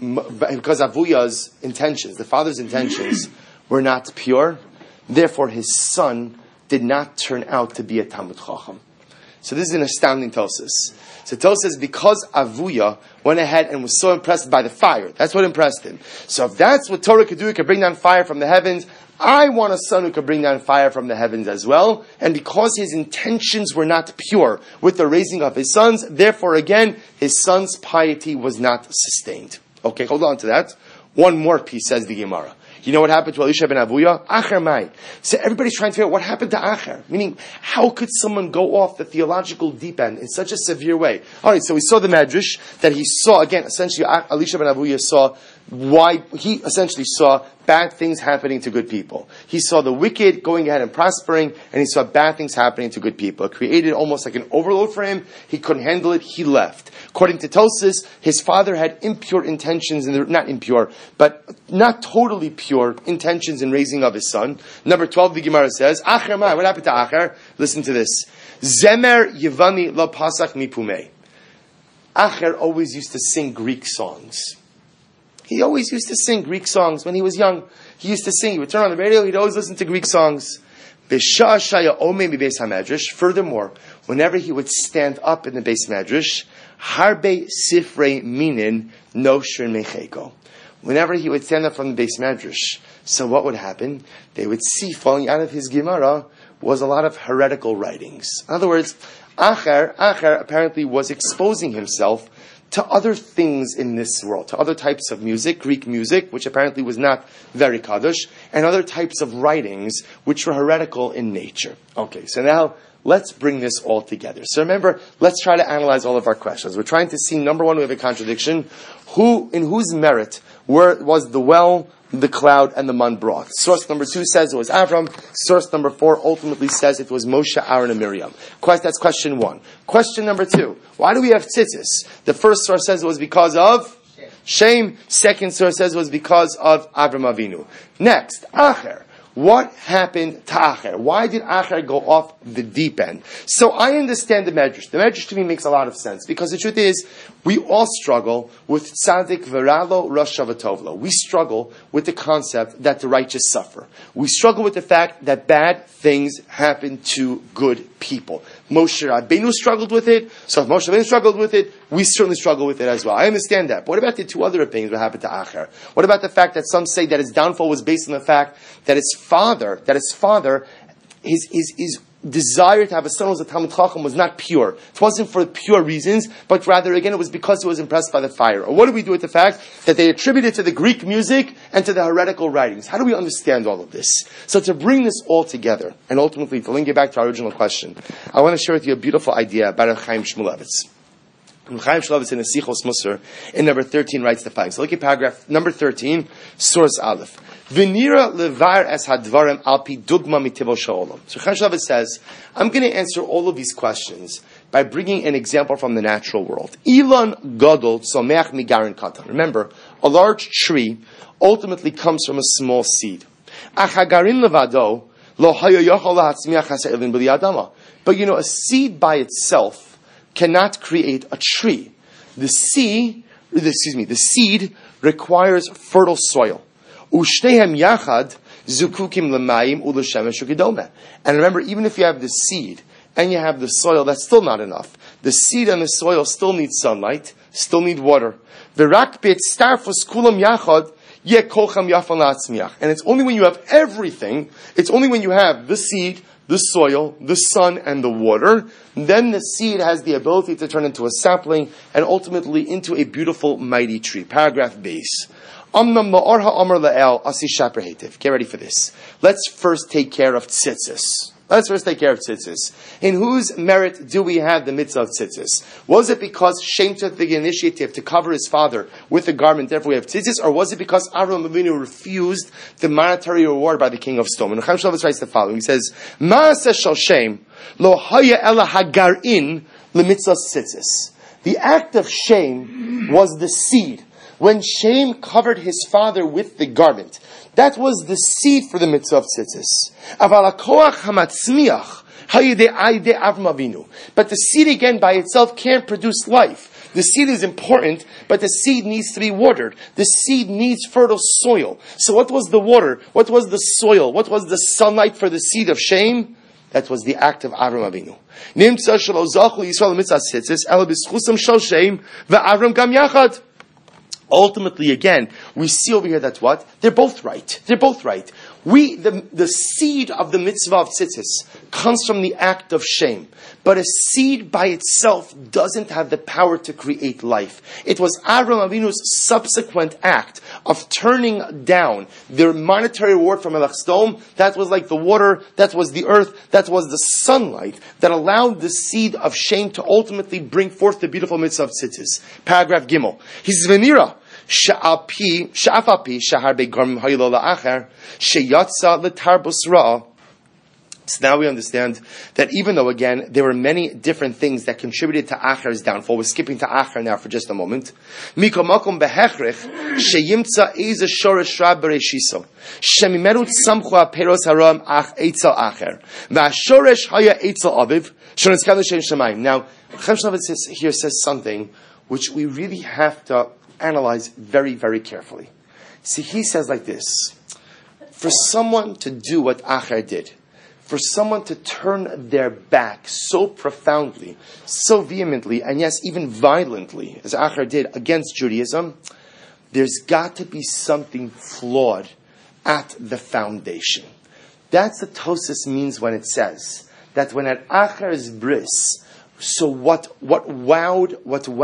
S1: intentions, the father's intentions, were not pure, therefore, his son did not turn out to be a Talmud Chacham. So this is an astounding Tosas. So Tosas says, because Avuya went ahead and was so impressed by the fire, that's what impressed him. So if that's what Torah could do, it could bring down fire from the heavens, I want a son who could bring down fire from the heavens as well. And because his intentions were not pure with the raising of his sons, therefore again, his son's piety was not sustained. Okay, hold on to that. One more piece, says the Gemara. You know what happened to Elisha ben Avuya? Acher mai. So everybody's trying to figure out what happened to Acher. Meaning, how could someone go off the theological deep end in such a severe way? Alright, so we saw the Medrash that he saw, again, essentially Elisha ben Avuya saw why he essentially saw bad things happening to good people. He saw the wicked going ahead and prospering, and he saw bad things happening to good people. It created almost like an overload for him. He couldn't handle it. He left. According to Tosfos, his father had impure intentions, not impure, but not totally pure intentions in raising of his son. Number 12, the Gemara says, Acher ma, what happened to Acher? Listen to this. Zemer Yevani la pasach mipumei. Acher always used to sing Greek songs. He always used to sing Greek songs when he was young. He used to sing. He would turn on the radio. He'd always listen to Greek songs. Furthermore, whenever he would stand up in the Beis Medrash, harbe sifrei minin nosher mecheko. Whenever he would stand up from the Beis Medrash, so what would happen? They would see falling out of his Gemara was a lot of heretical writings. In other words, Acher apparently was exposing himself to other things in this world, to other types of music, Greek music, which apparently was not very Kaddish, and other types of writings which were heretical in nature. Okay, so now let's bring this all together. So remember, let's try to analyze all of our questions. We're trying to see, number one, we have a contradiction. In whose merit was the well, the cloud, and the man brought? Source number 2 says it was Avram. Source number 4 ultimately says it was Moshe, Aaron, and Miriam. That's question 1. Question number 2. Why do we have tzitzis? The first source says it was because of Shem. Second source says it was because of Avram Avinu. Next, Acher. What happened to Acher? Why did Acher go off the deep end? So I understand the Medrash. The Medrash to me makes a lot of sense, because the truth is, we all struggle with tzaddik veralo rasha v'tovlo. We struggle with the concept that the righteous suffer. We struggle with the fact that bad things happen to good people. Moshe Rabbeinu struggled with it, so if Moshe Rabbeinu struggled with it, we certainly struggle with it as well. I understand that. But what about the 2 other opinions what happened to Acher? What about the fact that some say that his downfall was based on the fact that his father, his desire to have a son who was a Talmid Chacham was not pure. It wasn't for pure reasons, but rather, again, it was because he was impressed by the fire. Or what do we do with the fact that they attributed to the Greek music and to the heretical writings? How do we understand all of this? So to bring this all together, and ultimately to link it back to our original question, I want to share with you a beautiful idea about Chaim Shmulevitz. Chaim Shmulevitz in the Sichos Musar, in number 13, writes the following. So look at paragraph number 13, source Aleph. V'nira levar es hadvarim alpi dugma mitivo sha'olam. So Chaim Shmulevitz says, I'm going to answer all of these questions by bringing an example from the natural world. Ilan gadol someach migarin katan. Remember, a large tree ultimately comes from a small seed. Achagarin levado lo hayo yochol lahatzmiach hasa elin b'li adama. But a seed by itself cannot create a tree. The seed requires fertile soil. Ushtehem yachad zukukim l'mayim u'l'shemesh u'kedome. And remember, even if you have the seed and you have the soil, that's still not enough. The seed and the soil still need sunlight, still need water. V'rak b'tztarfus kulam yachad yeh kolcham yafan la'atzmiach. And it's only when you have everything, it's only when you have the seed, the soil, the sun, and the water, then the seed has the ability to turn into a sapling and ultimately into a beautiful, mighty tree. Paragraph base. Get ready for this. Let's first take care of tzitzis. In whose merit do we have the mitzvah of tzitzis? Was it because Shem took the initiative to cover his father with a garment, therefore we have tzitzis, or was it because Avraham Avinu refused the monetary reward by the king of Sodom? And Chaim Shmulevitz writes the following. He says, Ma'aseh shel Shem lo haya ela hagarin lemitzvah tzitzis. The act of Shem was the seed. When Shem covered his father with the garment, that was the seed for the mitzvah of tzitzis. But the seed again by itself can't produce life. The seed is important, but the seed needs to be watered. The seed needs fertile soil. So what was the water? What was the soil? What was the sunlight for the seed of Shem? That was the act of Avram Avinu. Ultimately, again, we see over here that what? They're both right. The seed of the mitzvah of tzitzis comes from the act of Shem. But a seed by itself doesn't have the power to create life. It was Avraham Avinu's subsequent act of turning down the monetary reward from Melech Sodom. That was like the water, that was the earth, that was the sunlight that allowed the seed of Shem to ultimately bring forth the beautiful mitzvah of tzitzis. Paragraph Gimel. He says, Venira, Sha'api shahar begarmim haylo la'acher sheyatsa l'tarbus ra'a. So now we understand that even though, again, there were many different things that contributed to Acher's downfall, we're skipping to Acher now for just a moment. Mikol makom behechrich sheyimtza eze shoresh rab bereishiso shemimeru tzamchu ha'peros haram ach eitzel Acher v'ashoresh haya eitzel aviv shoneskam l'shem shemayim. Now, Chaim Shlomo here says something which we really have to analyze very, very carefully. See, he says like this: for someone to do what Acher did, for someone to turn their back so profoundly, so vehemently, and yes, even violently, as Acher did against Judaism, there's got to be something flawed at the foundation. That's what Tosas means when it says that when at Acher's bris, so what wowed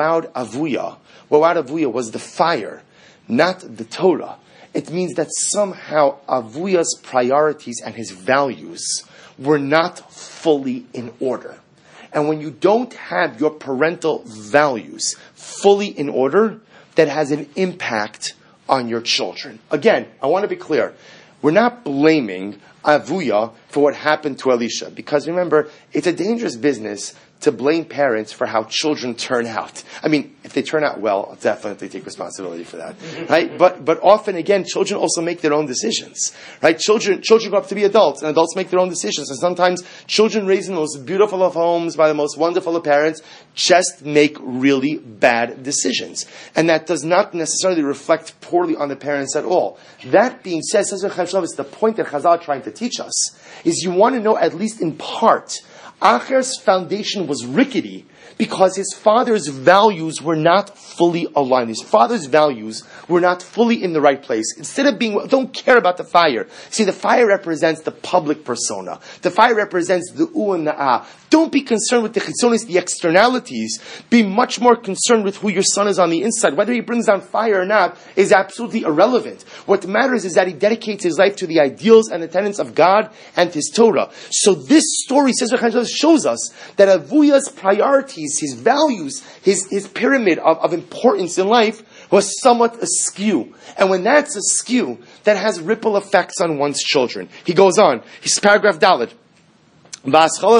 S1: Avuya was the fire, not the Torah. It means that somehow Avuya's priorities and his values were not fully in order. And when you don't have your parental values fully in order, that has an impact on your children. Again, I want to be clear. We're not blaming Avuya for what happened to Elisha. Because remember, it's a dangerous business to blame parents for how children turn out. I mean, if they turn out well, I'll definitely take responsibility for that, right? But often, again, children also make their own decisions, right? Children grow up to be adults, and adults make their own decisions. And sometimes children raised in the most beautiful of homes by the most wonderful of parents just make really bad decisions. And that does not necessarily reflect poorly on the parents at all. That being said, says Chaim Shlomo, it's the point that Chazal are trying to teach us, is you want to know, at least in part, Acher's foundation was rickety because his father's values were not fully aligned. His father's values were not fully in the right place. Instead of being, don't care about the fire. See, the fire represents the public persona. The fire represents the and the ah. Don't be concerned with the chitzonis, the externalities. Be much more concerned with who your son is on the inside. Whether he brings down fire or not is absolutely irrelevant. What matters is that he dedicates his life to the ideals and the tenets of God and his Torah. So this story, says shows us that Avuya's priorities, his values, his pyramid of importance in life was somewhat askew. And when that's askew, that has ripple effects on one's children. He goes on. His paragraph Dalet. That's why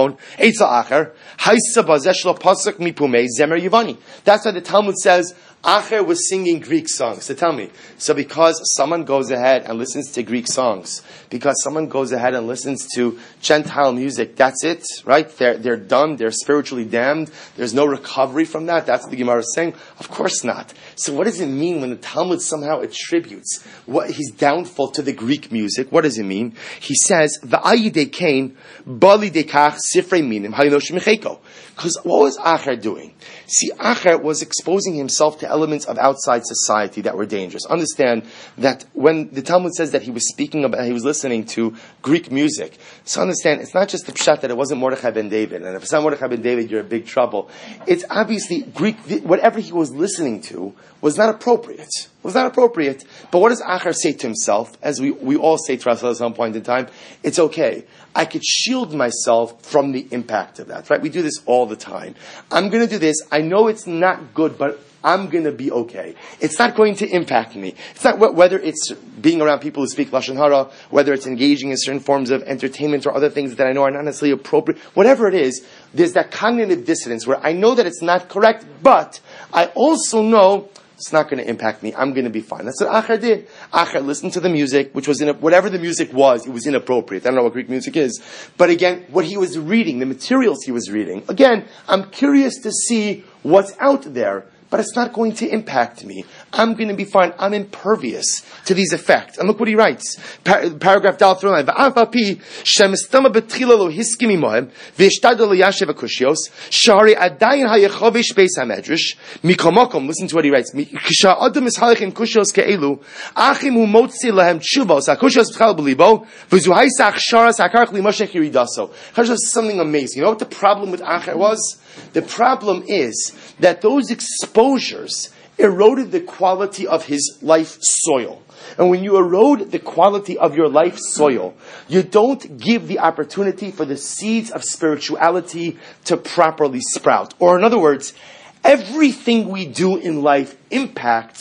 S1: the Talmud says Acher was singing Greek songs. So tell me, so because someone goes ahead and listens to Greek songs, because someone goes ahead and listens to Gentile music, that's it, right? They're done, they're spiritually damned, there's no recovery from that? That's what the Gemara is saying? Of course not. So what does it mean when the Talmud somehow attributes his downfall to the Greek music? What does it mean? He says, V'ayidei kain, bali dekach sifrei minim, haynosh micheko. Because what was Acher doing? See, Acher was exposing himself to elements of outside society that were dangerous. Understand that when the Talmud says that he was speaking about, he was listening to Greek music. So understand, it's not just the pshat that it wasn't Mordechai ben David, and if it's not Mordechai ben David, you're in big trouble. It's obviously Greek, whatever he was listening to was not appropriate. Was not appropriate. But what does Acher say to himself? As we all say to ourselves at some point in time, it's okay. I could shield myself from the impact of that, right? We do this all the time. I'm going to do this. I know it's not good, but I'm going to be okay. It's not going to impact me. It's not whether it's being around people who speak Lashon Hara, whether it's engaging in certain forms of entertainment or other things that I know are not necessarily appropriate. Whatever it is, there's that cognitive dissonance where I know that it's not correct, but I also know it's not going to impact me. I'm going to be fine. That's what Acher did. Acher listened to the music, which was whatever the music was, it was inappropriate. I don't know what Greek music is. But again, what he was reading, the materials he was reading, again, I'm curious to see what's out there, but it's not going to impact me. I'm going to be fine. I'm impervious to these effects. And look what he writes. Paragraph Dal through V'afapi shemistama betchila lo hiskimi mohem v'ishtadol lo yashev akushios shari adayin hayechovish beis hamedrash mikomokom. Listen to what he writes. Kisha adam is halachim kushios ke'elu achim hu motzi lahem tshuvos akushios b'chal b'libo v'zuhaisa achsharas hakarach limoshech yiridaso. Something amazing. You know what the problem with Acher was? The problem is that those exposures eroded the quality of his life soil. And when you erode the quality of your life soil, you don't give the opportunity for the seeds of spirituality to properly sprout. Or in other words, everything we do in life impacts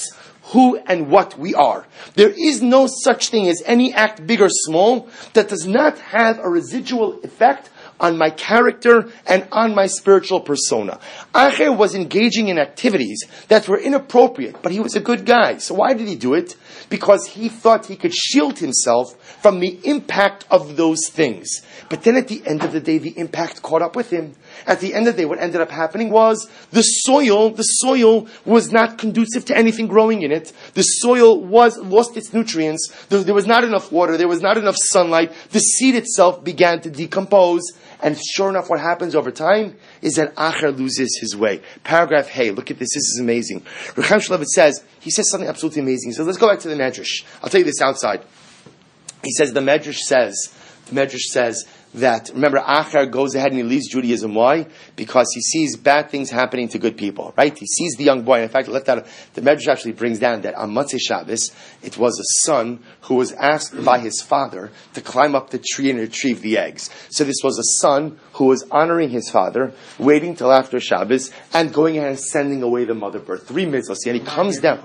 S1: who and what we are. There is no such thing as any act, big or small, that does not have a residual effect on my character and on my spiritual persona. Acher was engaging in activities that were inappropriate, but he was a good guy. So why did he do it? Because he thought he could shield himself from the impact of those things. But then at the end of the day, the impact caught up with him. At the end of the day, what ended up happening was the soil was not conducive to anything growing in it. The soil lost its nutrients. There was not enough water. There was not enough sunlight. The seed itself began to decompose. And sure enough, what happens over time is that Acher loses his way. Paragraph Hey, look at this. This is amazing. Reb Chaim Shmulevitz he says something absolutely amazing. He says, let's go back to the Medrash. I'll tell you this outside. He says, the Medrash says that, remember, Acher goes ahead and he leaves Judaism. Why? Because he sees bad things happening to good people, right? He sees the young boy. And in fact, the Medrash actually brings down that on Motzei Shabbos, it was a son who was asked by his father to climb up the tree and retrieve the eggs. So this was a son who was honoring his father, waiting till after Shabbos, and going ahead and sending away the mother bird. 3 mitzvahs. And he comes down.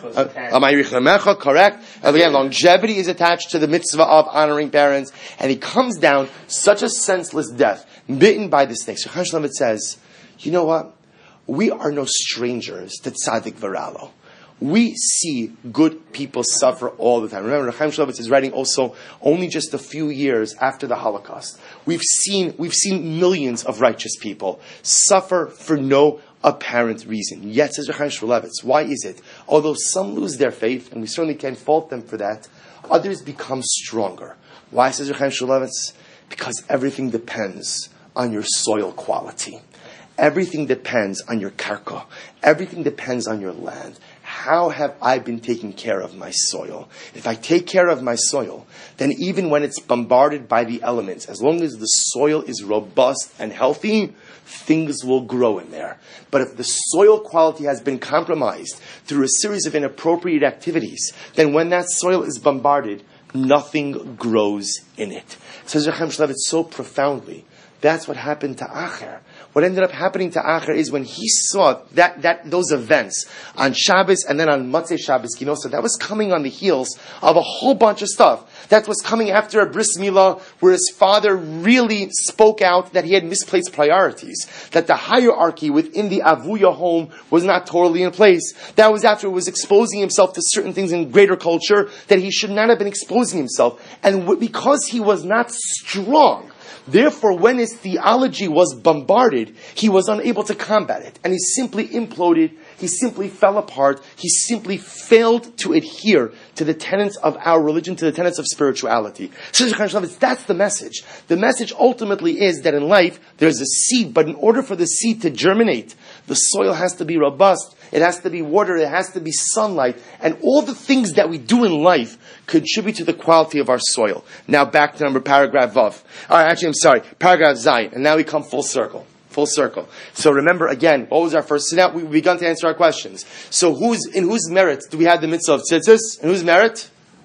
S1: Correct. And again, longevity is attached to the mitzvah of honoring parents. And he comes down such a senseless death, bitten by the snake. So Chaim Shmulevitz says, you know what? We are no strangers to tzaddik v'ralo. We see good people suffer all the time. Remember, Chaim Shmulevitz is writing also only just a few years after the Holocaust. We've seen millions of righteous people suffer for no apparent reason. Yet, says Chaim Shmulevitz, why is it? Although some lose their faith, and we certainly can't fault them for that, others become stronger. Why, says Chaim Shmulevitz? Because everything depends on your soil quality. Everything depends on your karka. Everything depends on your land. How have I been taking care of my soil? If I take care of my soil, then even when it's bombarded by the elements, as long as the soil is robust and healthy, things will grow in there. But if the soil quality has been compromised through a series of inappropriate activities, then when that soil is bombarded, nothing grows in it. Says Chaim Shmulevitz so profoundly. That's what happened to Acher. What ended up happening to Acher is when he saw that those events on Shabbos and then on Motzei Shabbos Kinosa, that was coming on the heels of a whole bunch of stuff. That was coming after a bris milah where his father really spoke out that he had misplaced priorities, that the hierarchy within the Avuya home was not totally in place. That was after he was exposing himself to certain things in greater culture that he should not have been exposing himself. And because he was not strong, therefore, when his theology was bombarded, he was unable to combat it. And he simply imploded. He simply fell apart. He simply failed to adhere to the tenets of our religion, to the tenets of spirituality. That's the message. The message ultimately is that in life, there's a seed, but in order for the seed to germinate, the soil has to be robust. It has to be water. It has to be sunlight. And all the things that we do in life contribute to the quality of our soil. Now back to paragraph Vav. Paragraph Zayin. And now we come full circle. Full circle. So remember again, what was our first? So now we've begun to answer our questions. So in whose merit do we have the mitzvah of tzitzis? In whose merit?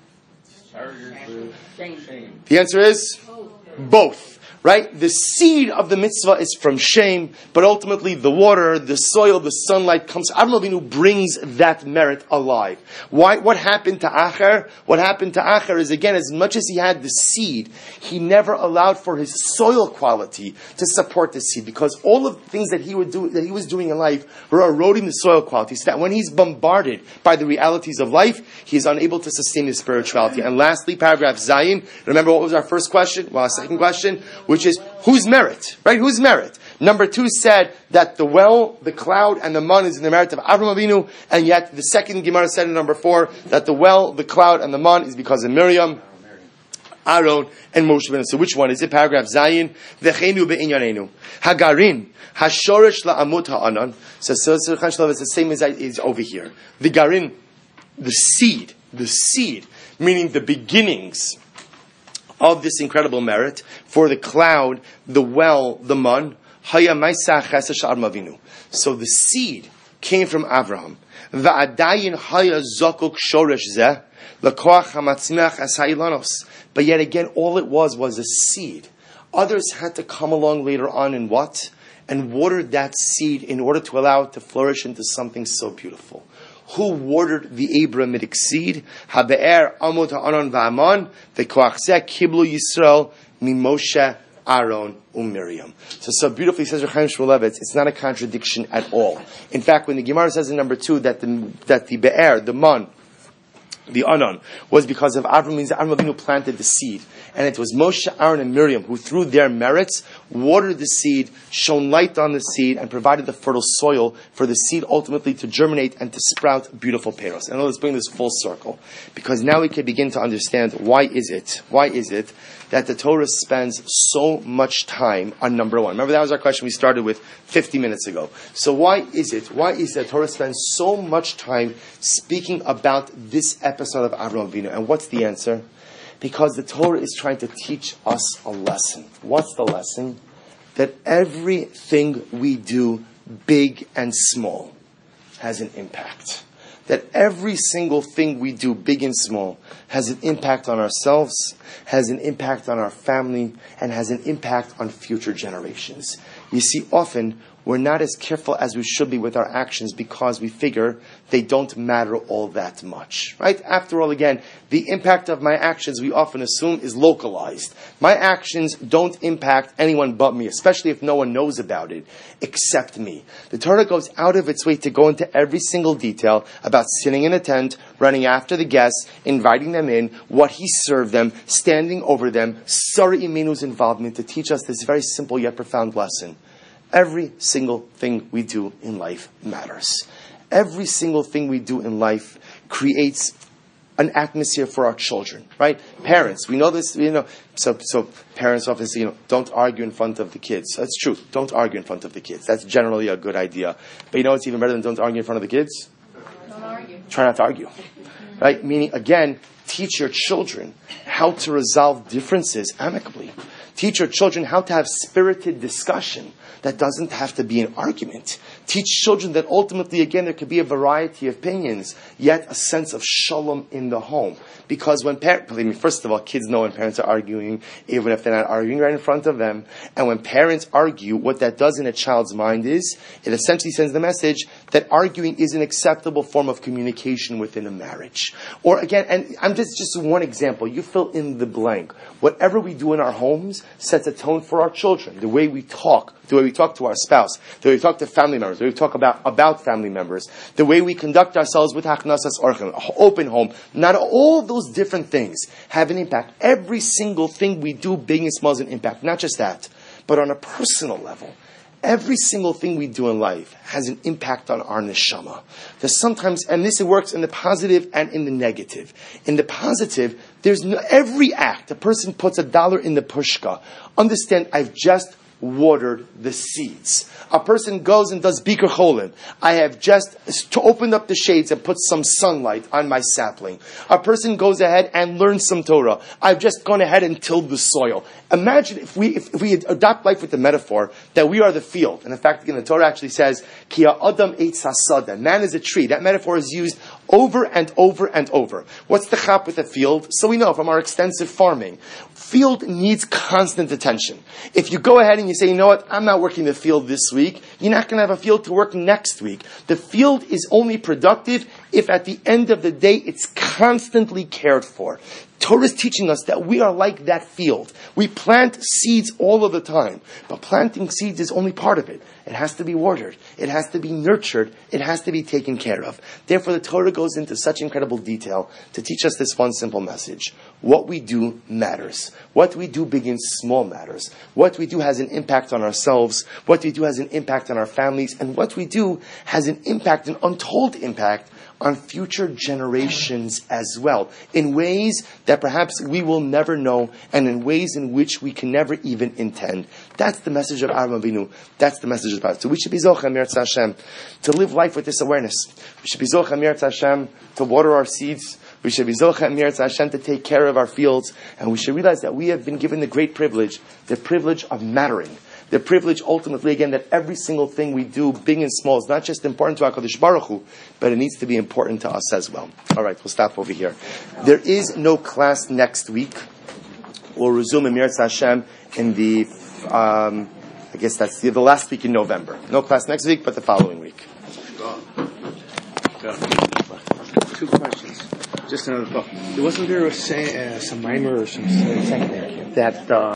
S1: Shame. The answer is both. Right? The seed of the mitzvah is from shame, but ultimately the water, the soil, the sunlight comes. Avraham Avinu brings that merit alive. Why? What happened to Acher? What happened to Acher is, again, as much as he had the seed, he never allowed for his soil quality to support the seed, because all of the things that he was doing in life were eroding the soil quality, so that when he's bombarded by the realities of life, he is unable to sustain his spirituality. And lastly, paragraph Zayin. Remember what was our first question? Well, our second question, which is, whose merit? Right? Whose merit? Number 2 said that the well, the cloud, and the man is in the merit of Avraham Avinu, and yet the second Gemara said in number 4 that the well, the cloud, and the man is because of Miriam, Aaron, and Moshe Rabbeinu. So which one is it? Paragraph Zayin. V'cheinu be'inyanenu. Hagarin. Hashorish la'amut ha'anan. So it's the same as is over here. The garin, the seed, meaning the beginnings of this incredible merit for the cloud, the well, the man. So the seed came from Avraham. But yet again, all it was a seed. Others had to come along later on and what? And water that seed in order to allow it to flourish into something so beautiful. Who watered the Abrahamic seed? Habe'er Amot Ha'anon Va'aman V'koach zeh Kiblu Yisrael Mimoshe Aaron Miriam. So beautifully says Reb Chaim Shmulevitz, it's not a contradiction at all. In fact, when the Gemara says in number 2 that the Be'er, the man, the Anon, was because of Avram, means that Avram Avinu planted the seed. And it was Moshe, Aaron, and Miriam who, through their merits, watered the seed, shone light on the seed, and provided the fertile soil for the seed ultimately to germinate and to sprout beautiful peros. And let's bring this full circle, because now we can begin to understand why is it that the Torah spends so much time on number 1. Remember, that was our question we started with 50 minutes ago. So why is it that Torah spends so much time speaking about this episode of Avraham Avinu? And what's the answer? Because the Torah is trying to teach us a lesson. What's the lesson? That everything we do, big and small, has an impact. That every single thing we do, big and small, has an impact on ourselves, has an impact on our family, and has an impact on future generations. You see, often we're not as careful as we should be with our actions because we figure they don't matter all that much. Right? After all, again, the impact of my actions, we often assume, is localized. My actions don't impact anyone but me, especially if no one knows about it, except me. The Torah goes out of its way to go into every single detail about sitting in a tent, running after the guests, inviting them in, what he served them, standing over them, Sarah Imenu's involvement, to teach us this very simple yet profound lesson. Every single thing we do in life matters. Every single thing we do in life creates an atmosphere for our children, right? Parents, we know this, so parents often say, don't argue in front of the kids. That's true. Don't argue in front of the kids. That's generally a good idea. But what's even better than don't argue in front of the kids?
S2: Don't argue.
S1: Try not to argue. Right? Meaning, again, teach your children how to resolve differences amicably. Teach your children how to have spirited discussion that doesn't have to be an argument. Teach children that ultimately, again, there could be a variety of opinions, yet a sense of shalom in the home. Because when believe me, first of all, kids know when parents are arguing, even if they're not arguing right in front of them. And when parents argue, what that does in a child's mind is, it essentially sends the message that arguing is an acceptable form of communication within a marriage. Or again, and I'm just one example, you fill in the blank. Whatever we do in our homes sets a tone for our children. The way we talk to our spouse, the way we talk to family members, the way we talk about family members, the way we conduct ourselves with Haknasas Orchim, open home. Not all of those different things have an impact. Every single thing we do, big and small, has an impact. Not just that, but on a personal level. Every single thing we do in life has an impact on our neshama. There's sometimes, and this works in the positive and in the negative. In the positive, every act, a person puts $1 in the pushka. Understand, I've just watered the seeds. A person goes and does bikur cholim. I have just opened up the shades and put some sunlight on my sapling. A person goes ahead and learns some Torah. I've just gone ahead and tilled the soil. Imagine if we adopt life with the metaphor that we are the field. And in fact, again, the Torah actually says, Ki ha'adam eitz hasada. Man is a tree. That metaphor is used over and over and over. What's the chap with a field? So we know from our extensive farming, field needs constant attention. If you go ahead and you say, you know what, I'm not working the field this week, you're not going to have a field to work next week. The field is only productive if at the end of the day it's constantly cared for. Torah is teaching us that we are like that field. We plant seeds all of the time, but planting seeds is only part of it. It has to be watered. It has to be nurtured. It has to be taken care of. Therefore, the Torah goes into such incredible detail to teach us this one simple message. What we do matters. What we do, big and small, matters. What we do has an impact on ourselves. What we do has an impact on our families. And what we do has an impact, an untold impact, on future generations as well, in ways that perhaps we will never know, and in ways in which we can never even intend. That's the message of Avraham Avinu. That's the message of God. So we should be Zocheh Meretz Hashem to live life with this awareness. We should be Zocheh Meretz Hashem to water our seeds. We should be Zocheh Meretz Hashem to take care of our fields. And we should realize that we have been given the great privilege, the privilege of mattering. The privilege, ultimately, again, that every single thing we do, big and small, is not just important to HaKadosh Baruch Hu, but it needs to be important to us as well. All right, we'll stop over here. There is no class next week. We'll resume in Meretz Hashem in the, I guess that's the last week in November. No class next week, but the following week.
S2: Two questions. Just another thought. Wasn't there some mimer or some that